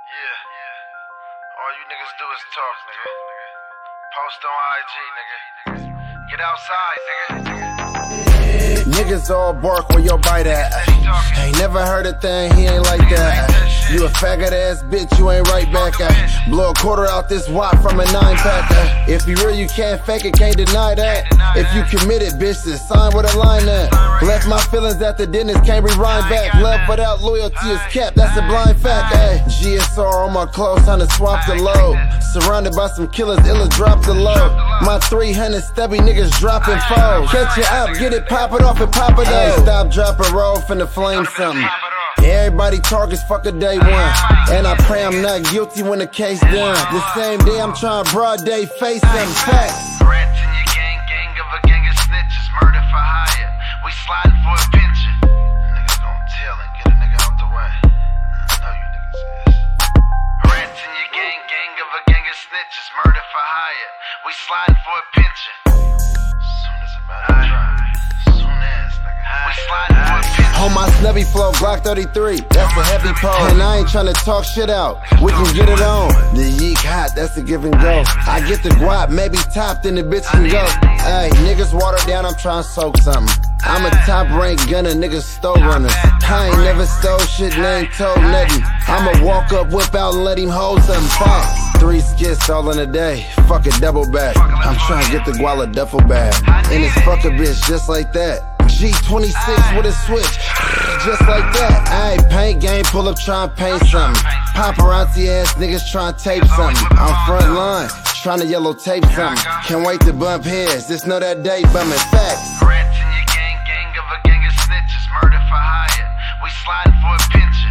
Yeah. All you niggas do is talk, nigga. Post on IG, nigga. Get outside, nigga. Niggas all bark where your bite at. Ain't never heard a thing, he ain't like that. You a faggot ass bitch, you ain't right back at. Blow a quarter out this wop from a 9-packer. If you real, you can't fake it, can't deny that. If you committed, bitch, then sign with a line at. Left my feelings at the dentist, can't rewind back. Love without loyalty is capped, that's a blind fact. Ay. GSR on my clothes, time to swap the load. Surrounded by some killers, illa drop the load. My 300 stubby niggas dropping foes. Catch it up, get it, pop it off and pop it up. Stop, drop, and roll, finna flame something. Everybody targets, fuck a day one. And I pray I'm not guilty when the case done. The same day I'm trying broad day face them facts. Rats in your gang of a gang of snitches. Murder for hire, we sliding for a pension. Niggas gon' tell and get a nigga out the way. I know you niggas is. Rats in your gang of a gang of snitches. Murder for hire, we sliding for a pension. Soon as about to drive, soon as nigga, we sliding for a pension. On my snubby flow, Glock 33, that's a heavy pole. And I ain't tryna talk shit out, we can get it on. The yeek hot, that's a give and go. I get the guap, maybe top, then the bitch can go. Ay, niggas water down, I'm tryna soak something. I'm a top rank gunner, niggas stole runners. I ain't never stole shit and ain't told nothing. I'ma walk up, whip out and let him hold something. Fuck. 3 skits all in a day, fuck a double back. I'm tryna get the guala duffel bag. And it's fuck a bitch just like that. G26 with a switch, just like that. Ayy, paint game, pull up, try and paint something. Paparazzi ass niggas try and tape something. I'm front line, trying to yellow tape something. Can't wait to bump heads, just know that day bumming facts. Rats in your gang of a gang of snitches. Murder for hire, we sliding for a pension.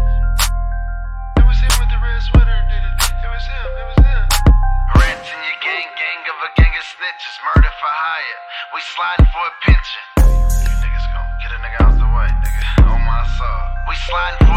It was him with the red sweater, did it? It was him. Rats in your gang of a gang of snitches. Murder for hire, we sliding for a pension. You niggas gon' get a nigga out the way, nigga. On my soul, we sliding for